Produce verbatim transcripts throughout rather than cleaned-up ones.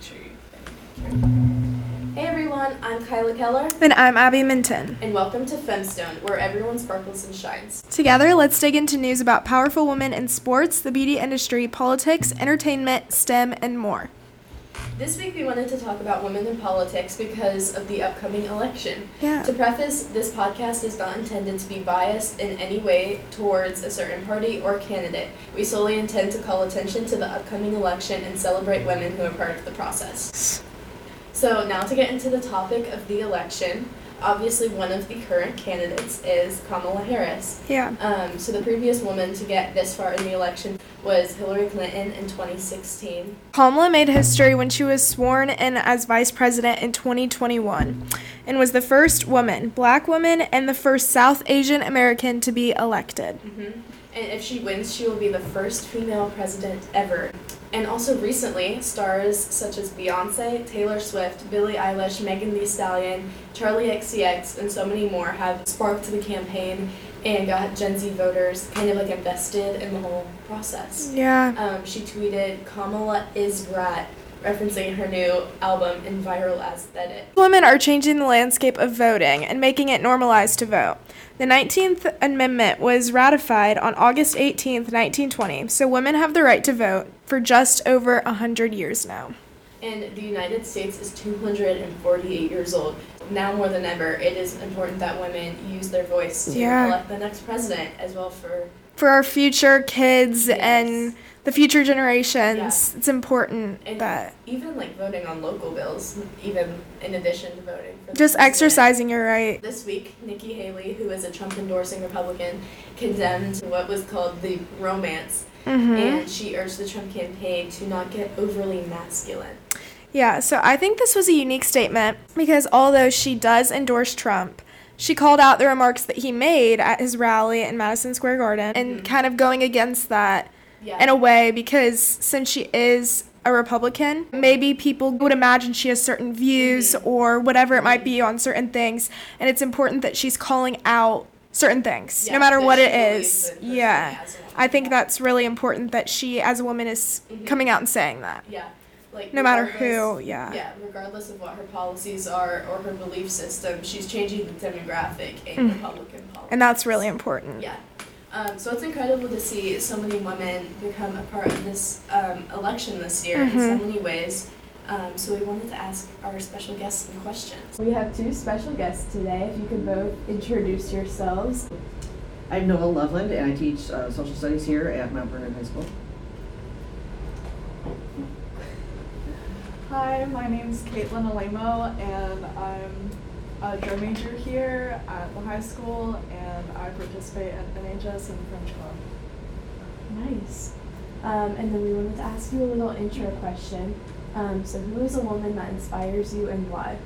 sure you Hey everyone, I'm Kyla Keller. And I'm Abby Minton. And welcome to Femstone, where everyone sparkles and shines. Together, let's dig into news about powerful women in sports, the beauty industry, politics, entertainment, STEM, and more. This week we wanted to talk about women in politics because of the upcoming election. Yeah. To preface, this podcast is not intended to be biased in any way towards a certain party or candidate. We solely intend to call attention to the upcoming election and celebrate women who are part of the process. So now to get into the topic of the election, obviously one of the current candidates is Kamala Harris. Yeah. Um, so the previous woman to get this far in the election was Hillary Clinton in twenty sixteen. Kamala made history when she was sworn in as vice president in twenty twenty-one and was the first woman, black woman, and the first South Asian American to be elected. Mm-hmm. And if she wins, she will be the first female president ever. And also recently, stars such as Beyonce, Taylor Swift, Billie Eilish, Megan Thee Stallion, Charli X C X, and so many more have sparked the campaign and got Gen Z voters kind of like invested in the whole process. Yeah. Um, she tweeted, "Kamala is brat," referencing her new album in Viral Aesthetic. Women are changing the landscape of voting and making it normalized to vote. The nineteenth Amendment was ratified on August eighteenth, nineteen twenty, so women have the right to vote for just over one hundred years now. And the United States is two hundred forty-eight years old. Now more than ever, it is important that women use their voice to yeah. elect the next president, as well for... For our future kids yes. and the future generations, yeah. it's important and that... even like voting on local bills, even in addition to voting for the Just president. exercising your right. This week, Nikki Haley, who is a Trump-endorsing Republican, condemned what was called the romance, Mm-hmm. and she urged the Trump campaign to not get overly masculine. Yeah, so I think this was a unique statement because although she does endorse Trump, she called out the remarks that he made at his rally in Madison Square Garden and mm-hmm. kind of going against that yeah. in a way because since she is a Republican, maybe people would imagine she has certain views mm-hmm. or whatever it mm-hmm. might be on certain things, and it's important that she's calling out certain things, yeah, no matter what she it is. Yeah. I think that's really important that she, as a woman, is mm-hmm. coming out and saying that. Yeah. Like, no matter who, yeah. Yeah, regardless of what her policies are or her belief system, she's changing the demographic in mm. Republican politics. And that's really important. Yeah. Um, so it's incredible to see so many women become a part of this um, election this year mm-hmm. in so many ways. Um, so we wanted to ask our special guests some questions. We have two special guests today. If you could both introduce yourselves. I'm Noel Loveland, and I teach uh, social studies here at Mount Vernon High School. Hi, my name's Caitlin Alemo, and I'm a drum major here at the high school, and I participate at N H S and French Club. Nice. Um, and then we wanted to ask you a little intro question. Um, so who is a woman that inspires you and why?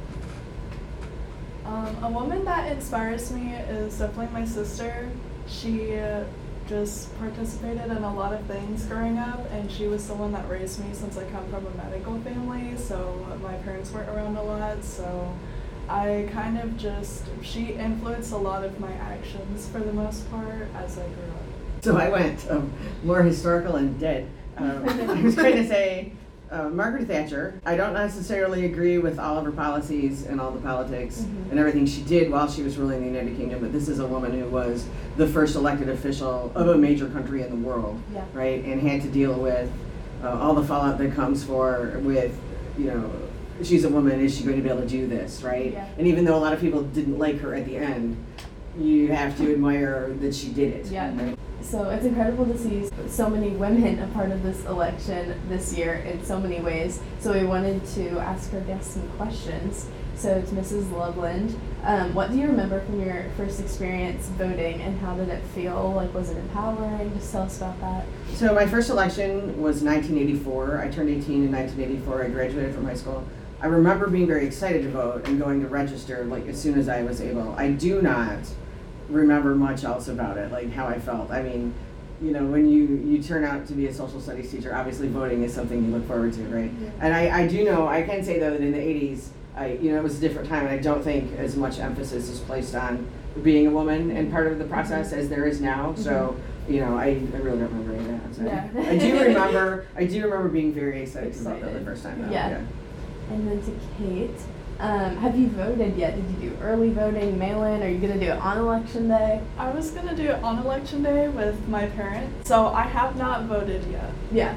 Um, a woman that inspires me is definitely my sister. She uh, just participated in a lot of things growing up, and she was the one that raised me since I come from a medical family, so my parents weren't around a lot, so I kind of just, she influenced a lot of my actions for the most part as I grew up. So I went um, more historical and dead. Um, I was going to say uh, Margaret Thatcher. I don't necessarily agree with all of her policies and all the politics mm-hmm. and everything she did while she was ruling the United Kingdom, but this is a woman who was the first elected official of a major country in the world, yeah. right, and had to deal with uh, all the fallout that comes for with, you know, she's a woman, is she going to be able to do this, right? Yeah. And even though a lot of people didn't like her at the end, you have to admire that she did it. Yeah. Right? So it's incredible to see so many women a part of this election this year in so many ways. So we wanted to ask our guests some questions. So to Missus Loveland, um, what do you remember from your first experience voting, and how did it feel? Like, was it empowering? Just tell us about that. So my first election was nineteen eighty-four. I turned eighteen in nineteen eighty-four. I graduated from high school. I remember being very excited to vote and going to register like as soon as I was able. I do not remember much else about it, like how I felt. I mean, you know, when you, you turn out to be a social studies teacher, obviously voting is something you look forward to, right? Yeah. And I, I do know, I can say though that in the eighties, I, you know, it was a different time, and I don't think as much emphasis is placed on being a woman and part of the process as there is now. Mm-hmm. So you know, I, I really don't remember any of that. So. Yeah. I do remember, I do remember being very excited, Excited. to vote the first time. Though. Yeah. yeah. And then to Kate, um, have you voted yet? Did you do early voting, mail-in? Are you going to do it on election day? I was gonna do it on election day with my parents, so I have not voted yet. Yeah.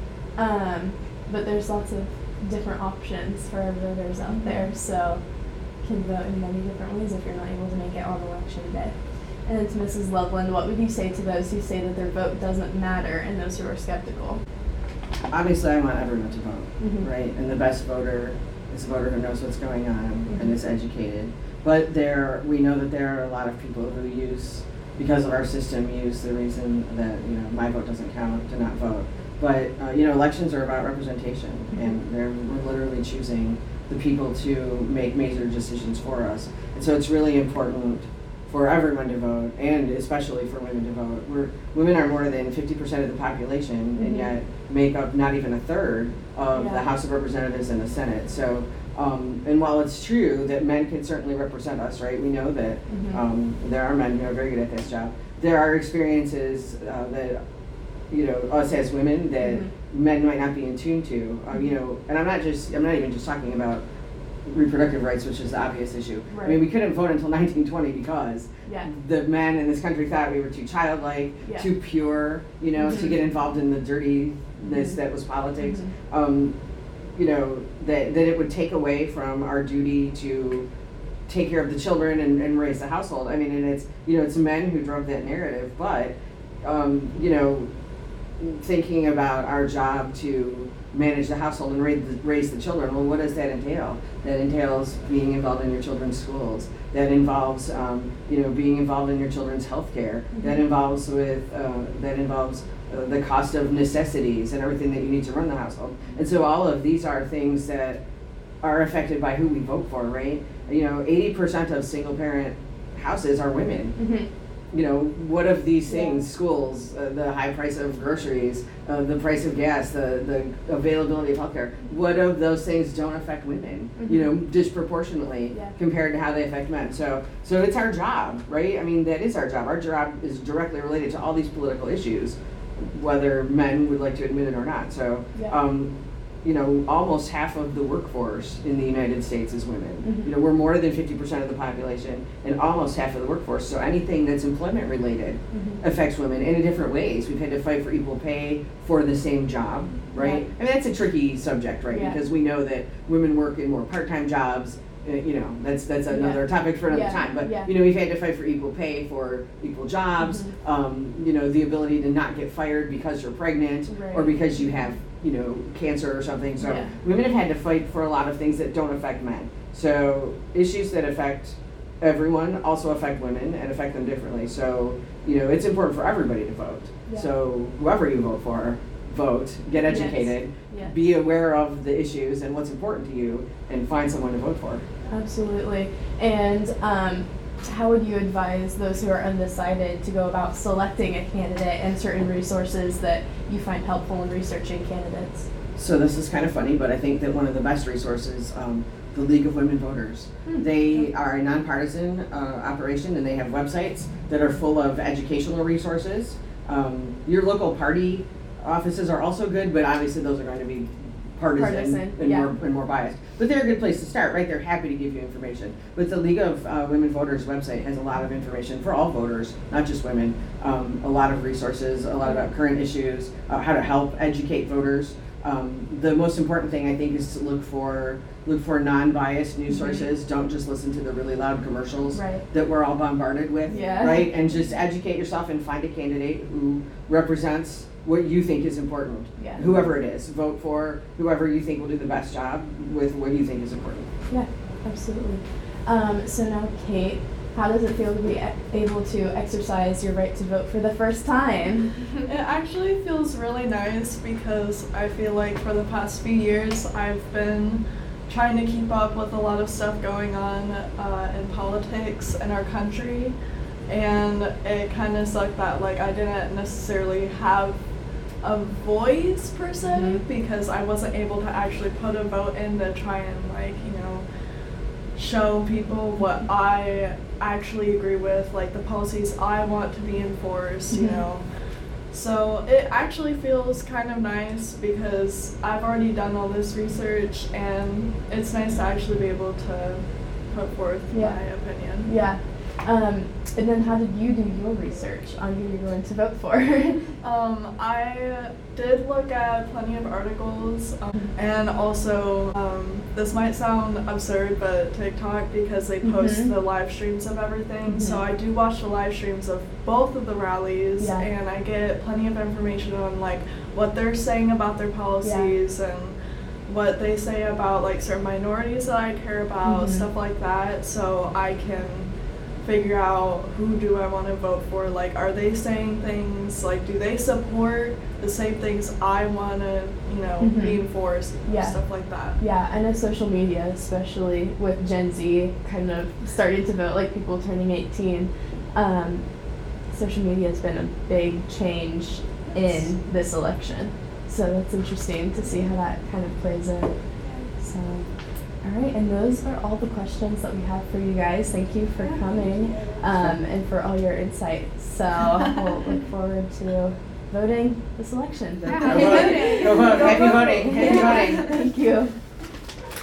Um, but there's lots of different options for our voters out there, so you can vote in many different ways if you're not able to make it on election day. And then to Missus Loveland, what would you say to those who say that their vote doesn't matter and those who are skeptical? Obviously, I want everyone to vote, Mhm. right? And the best voter is a voter who knows what's going on Mhm. and is educated. But there, we know that there are a lot of people who use, because of our system, use the reason that, you know, my vote doesn't count to not vote. But, uh, you know, elections are about representation, and they're, we're literally choosing the people to make major decisions for us. And so it's really important for everyone to vote, and especially for women to vote. We're, women are more than fifty percent of the population, and Mhm. yet make up not even a third of Yeah. the House of Representatives and the Senate. So, um, and while it's true that men can certainly represent us, right? We know that Mhm. um, there are men who are very good at this job. There are experiences uh, that, you know, us as women that Mhm. men might not be in tune to. Uh, you know, and I'm not just, I'm not even just talking about reproductive rights, which is the obvious issue. I mean, Right. we couldn't vote until nineteen twenty because Yeah. the men in this country thought we were too childlike, Yeah. too pure, you know, to Mhm. get involved in the dirtiness Mhm. that was politics. Mhm. Um, you know, that, that it would take away from our duty to take care of the children and, and raise the household. I mean, and it's, you know, it's men who drove that narrative, but, um, you know, thinking about our job to manage the household and raise the, raise the children, well, what does that entail? That entails being involved in your children's schools. That involves, um, you know, being involved in your children's health care. Mhm. That involves with, uh, that involves uh, the cost of necessities and everything that you need to run the household. And so all of these are things that are affected by who we vote for, right? You know, eighty percent of single parent houses are women. Mhm. You know, what of these Yeah. things, schools, uh, the high price of groceries, uh, the price of gas, the, the availability of healthcare, what of those things don't affect women, you Mhm. know, disproportionately Yeah. compared to how they affect men? So, so it's our job, right? I mean, that is our job. Our job is directly related to all these political issues, whether men would like to admit it or not. So, Yeah. um, you know, almost half of the workforce in the United States is women. Mhm. You know, we're more than fifty percent of the population and almost half of the workforce. So anything that's employment related Mhm. affects women in different ways. We've had to fight for equal pay for the same job, right? Yeah. I mean, that's a tricky subject, right? Yeah. Because we know that women work in more part-time jobs. Uh, you know, that's that's another Yeah. topic for another Yeah. time. But Yeah. you know, we've had to fight for equal pay for equal jobs. Mhm. Um, you know, the ability to not get fired because you're pregnant or Right. because you have, you know, cancer or something. So Yeah. women have had to fight for a lot of things that don't affect men. So issues that affect everyone also affect women and affect them differently. So, you know, it's important for everybody to vote. Yeah. So whoever you vote for, vote, get Yes. educated, Yes. be aware of the issues and what's important to you, and find someone to vote for. Absolutely. And um, how would you advise those who are undecided to go about selecting a candidate and certain resources that you find helpful in researching candidates? So this is kind of funny, but I think that one of the best resources, um, the League of Women Voters. Hmm. They are a nonpartisan uh, operation, and they have websites that are full of educational resources. Um, your local party offices are also good, but obviously those are going to be partisan, Partisan, and, yeah. more, and more biased. But they're a good place to start, right? They're happy to give you information. But the League of uh, Women Voters website has a lot of information for all voters, not just women. Um, a lot of resources, a lot about current issues, uh, how to help educate voters. Um, the most important thing I think is to look for look for non-biased news Mhm. sources. Don't just listen to the really loud commercials Right. that we're all bombarded with. Yeah. Right? And just educate yourself and find a candidate who represents what you think is important. Yeah. Whoever it is, vote for whoever you think will do the best job with what you think is important. Yeah, absolutely. Um, so now, Kate, how does it feel to be e- able to exercise your right to vote for the first time? It actually feels really nice because I feel like for the past few years I've been trying to keep up with a lot of stuff going on uh, in politics in our country, and it kind of sucked that like I didn't necessarily have a voice per se Mhm. because I wasn't able to actually put a vote in to try and like, you know, show people what I actually agree with, like the policies I want to be enforced, you Mhm. know. So it actually feels kind of nice because I've already done all this research, and it's nice to actually be able to put forth Yeah. my opinion. Yeah. Um, and then how did you do your research on who you're going to vote for? Um, I did look at plenty of articles, um, and also, um, this might sound absurd, but TikTok, because they post Mhm. the live streams of everything, Mhm. so I do watch the live streams of both of the rallies, Yeah. and I get plenty of information on, like, what they're saying about their policies, and what they say about, like, certain minorities that I care about, Mhm. stuff like that, so I can figure out who do I want to vote for. Like, are they saying things, like, do they support the same things I want to, you know, Mhm. be enforced, Yeah. stuff like that. Yeah, I know social media, especially with Gen Z kind of starting to vote, like people turning eighteen. Um, social media has been a big change in this election. So that's interesting to see how that kind of plays in. So, all right, and those are all the questions that we have for you guys. Thank you for coming um, and for all your insight. So we'll look forward to voting this election. Go vote. Go vote. Happy voting. Happy voting. Thank you.